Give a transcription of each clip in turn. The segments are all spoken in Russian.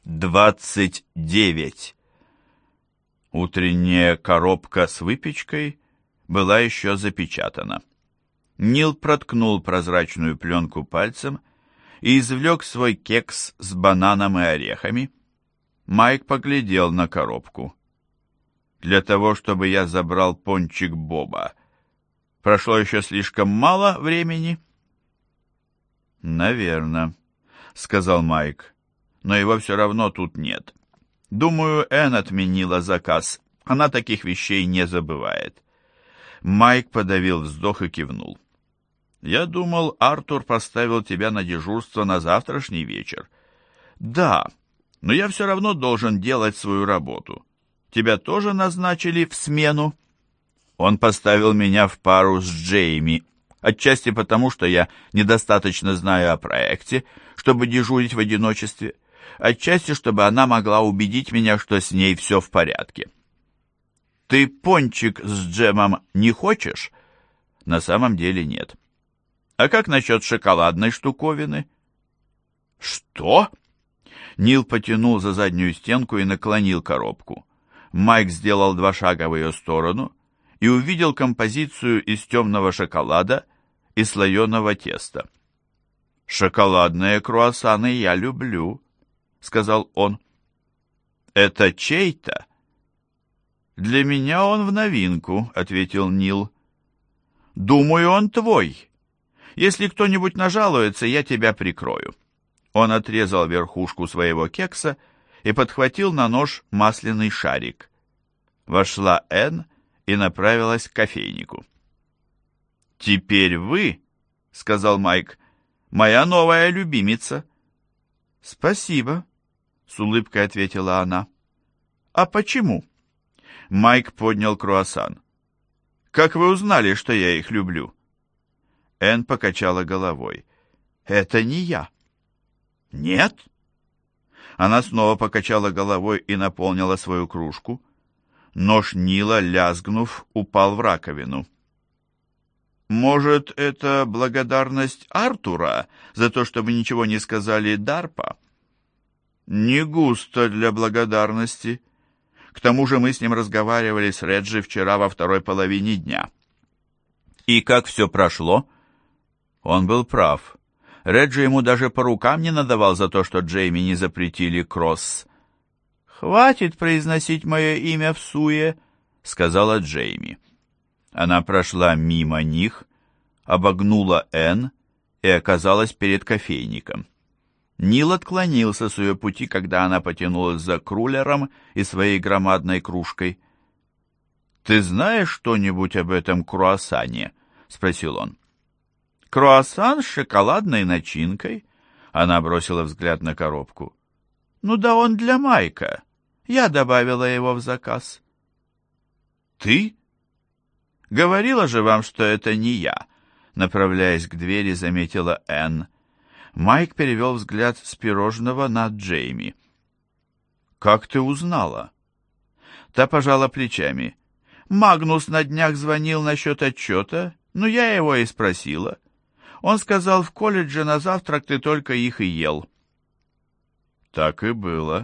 29. Утренняя коробка с выпечкой была еще запечатана. Нил проткнул прозрачную пленку пальцем и извлек свой кекс с бананом и орехами. Майк поглядел на коробку. Для того, чтобы я забрал пончик Боба, прошло еще слишком мало времени? «Наверно», — сказал Майк, — «но его все равно тут нет. Думаю, Энн отменила заказ. Она таких вещей не забывает». Майк подавил вздох и кивнул. «Я думал, Артур поставил тебя на дежурство на завтрашний вечер». «Да, но я все равно должен делать свою работу. Тебя тоже назначили в смену?» «Он поставил меня в пару с Джейми, отчасти потому, что я недостаточно знаю о проекте, чтобы дежурить в одиночестве, отчасти, чтобы она могла убедить меня, что с ней все в порядке». «Ты пончик с джемом не хочешь?» «На самом деле нет». «А как насчет шоколадной штуковины?» «Что?» Нил потянул за заднюю стенку и наклонил коробку. Майк сделал 2 шага в ее сторону и увидел композицию из темного шоколада и слоеного теста. «Шоколадные круассаны я люблю», — сказал он. «Это чей-то?» «Для меня он в новинку», — ответил Нил. «Думаю, он твой. Если кто-нибудь нажалуется, я тебя прикрою». Он отрезал верхушку своего кекса и подхватил на нож масляный шарик. Вошла Энн и направилась к кофейнику. «Теперь вы, — сказал Майк, — моя новая любимица». «Спасибо», — с улыбкой ответила она. «А почему?» Майк поднял круассан. «Как вы узнали, что я их люблю?» Энн покачала головой. «Это не я». «Нет?» Она снова покачала головой и наполнила свою кружку. Нож Нила, лязгнув, упал в раковину. «Может, это благодарность Артура за то, что вы ничего не сказали Дарпа?» «Не густо для благодарности. К тому же мы с ним разговаривали с Реджи вчера во второй половине дня». «И как все прошло?» Он был прав. Реджи ему даже по рукам не надавал за то, что Джейми не запретили кросс. «Хватит произносить мое имя всуе», — сказала Джейми. Она прошла мимо них, обогнула Энн и оказалась перед кофейником. Нил отклонился с ее пути, когда она потянулась за крулером и своей громадной кружкой. «Ты знаешь что-нибудь об этом круассане?» — спросил он. «Круассан с шоколадной начинкой?» Она бросила взгляд на коробку. «Ну да он для Майка. Я добавила его в заказ». «Ты?» «Говорила же вам, что это не я», — направляясь к двери, заметила Энн. Майк перевел взгляд с пирожного на Джейми. «Как ты узнала?» Та пожала плечами. «Магнус на днях звонил насчет отчета, но я его и спросила. Он сказал, в колледже на завтрак ты только их и ел». «Так и было».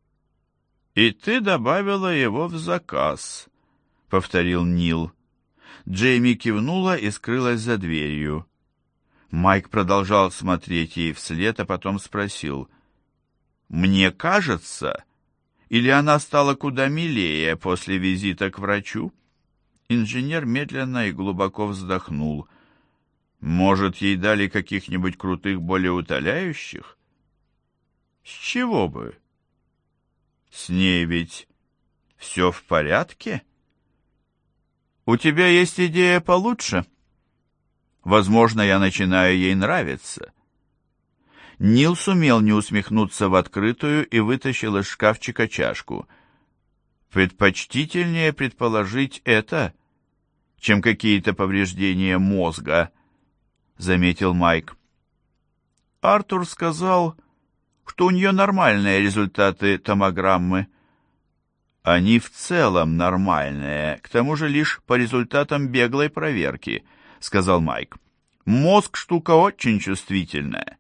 «И ты добавила его в заказ», — повторил Нил. Джейми кивнула и скрылась за дверью. Майк продолжал смотреть ей вслед, а потом спросил: «Мне кажется, или она стала куда милее после визита к врачу?» Инженер медленно и глубоко вздохнул. «Может, ей дали каких-нибудь крутых болеутоляющих?» «С чего бы? С ней ведь все в порядке?» «У тебя есть идея получше?» «Возможно, я начинаю ей нравиться». Нил сумел не усмехнуться в открытую и вытащил из шкафчика чашку. «Предпочтительнее предположить это, чем какие-то повреждения мозга», — заметил Майк. «Артур сказал, что у нее нормальные результаты томограммы». «Они в целом нормальные, к тому же лишь по результатам беглой проверки», — сказал Майк. «Мозг штука очень чувствительная.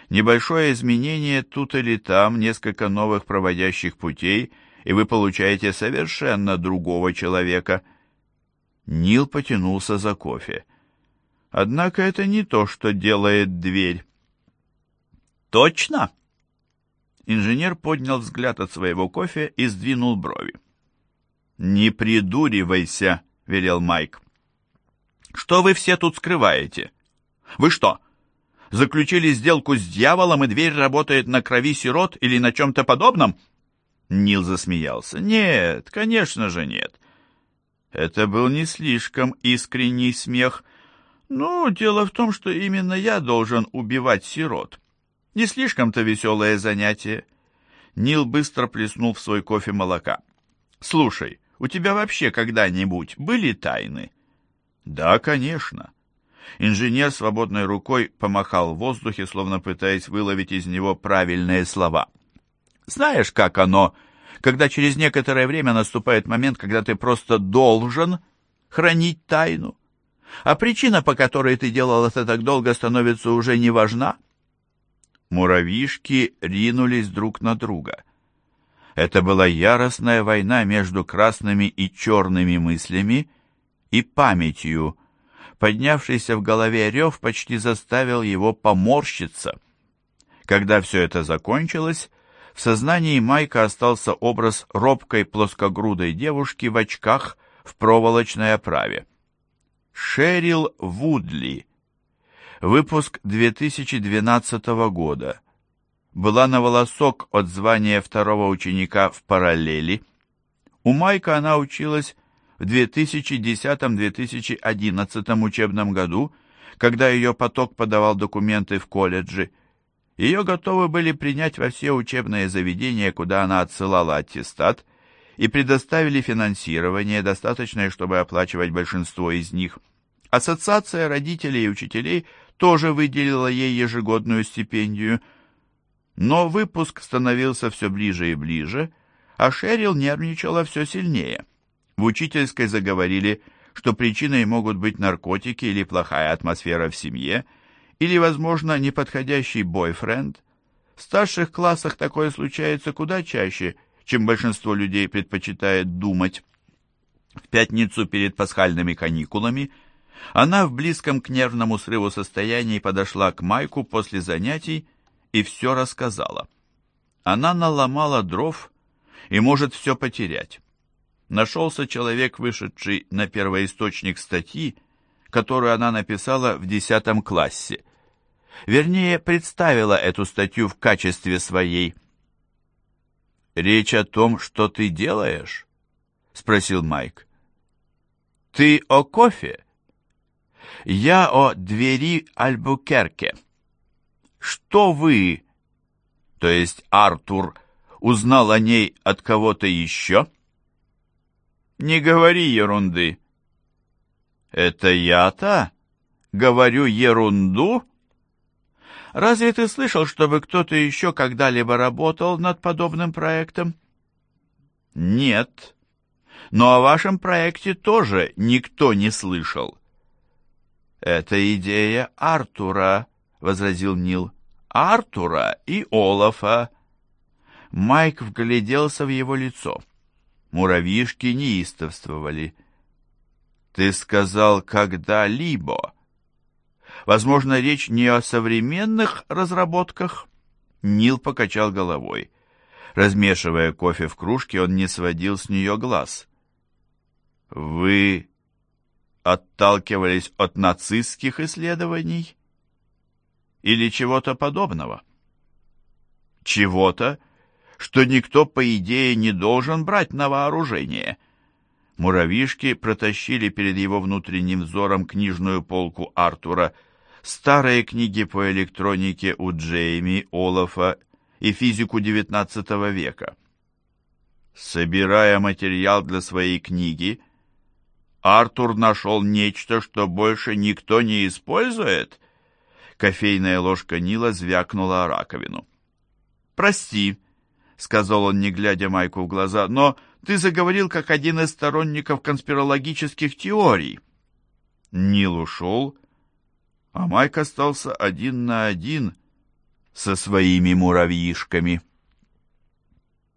Небольшое изменение тут или там, несколько новых проводящих путей, и вы получаете совершенно другого человека. Нил потянулся за кофе. Однако это не то, что делает дверь. «Точно?» Инженер поднял взгляд от своего кофе и сдвинул брови. «Не придуривайся», — велел Майк. «Что вы все тут скрываете? Вы что, заключили сделку с дьяволом, и дверь работает на крови сирот или на чем-то подобном?» Нил засмеялся. «Нет, конечно же нет». Это был не слишком искренний смех. «Ну, дело в том, что именно я должен убивать сирот. Не слишком-то веселое занятие». Нил быстро плеснул в свой кофе молока. «Слушай, у тебя вообще когда-нибудь были тайны?» «Да, конечно». Инженер свободной рукой помахал в воздухе, словно пытаясь выловить из него правильные слова. «Знаешь, как оно, когда через некоторое время наступает момент, когда ты просто должен хранить тайну, а причина, по которой ты делал это так долго, становится уже не важна?» Муравьишки ринулись друг на друга. Это была яростная война между красными и черными мыслями и памятью. Поднявшийся в голове рев почти заставил его поморщиться. Когда все это закончилось, в сознании Майка остался образ робкой плоскогрудой девушки в очках в проволочной оправе. Шерил Вудли. Выпуск 2012 года. Была на волосок от звания второго ученика в параллели. У Майка она училась в 2010-2011 учебном году, когда ее поток подавал документы в колледжи. Ее готовы были принять во все учебные заведения, куда она отсылала аттестат, и предоставили финансирование, достаточное, чтобы оплачивать большинство из них. Ассоциация родителей и учителей тоже выделила ей ежегодную стипендию, но выпуск становился все ближе и ближе, а Шерил нервничала все сильнее. В учительской заговорили, что причиной могут быть наркотики или плохая атмосфера в семье, или, возможно, неподходящий бойфренд. В старших классах такое случается куда чаще, чем большинство людей предпочитает думать. В пятницу перед пасхальными каникулами она в близком к нервному срыву состоянии подошла к Майку после занятий и все рассказала. Она наломала дров и может все потерять. Нашелся человек, вышедший на первоисточник статьи, которую она написала в 10 классе. Вернее, представила эту статью в качестве своей. «Речь о том, что ты делаешь?» — спросил Майк. «Ты о кофе?» «Я о двери Альбукерке. Что вы, то есть Артур, узнал о ней от кого-то еще?» «Не говори ерунды». «Это я-то говорю ерунду?» «Разве ты слышал, чтобы кто-то еще когда-либо работал над подобным проектом?» «Нет. Но о вашем проекте тоже никто не слышал». «Это идея Артура», — возразил Нил. «Артура и Олафа». Майк вгляделся в его лицо. Муравьишки неистовствовали. «Ты сказал «когда-либо». Возможно, речь не о современных разработках?» Нил покачал головой. Размешивая кофе в кружке, он не сводил с нее глаз. «Вы отталкивались от нацистских исследований? Или чего-то подобного?» «Чего-то, что никто, по идее, не должен брать на вооружение». Муравьишки протащили перед его внутренним взором книжную полку Артура, старые книги по электронике у Джейми, Олафа и физику XIX века. Собирая материал для своей книги, Артур нашел нечто, что больше никто не использует. Кофейная ложка Нила звякнула о раковину. «Прости», — сказал он, не глядя Майку в глаза, — «но ты заговорил как один из сторонников конспирологических теорий». Нил ушел, а Майк остался один на один со своими муравьишками.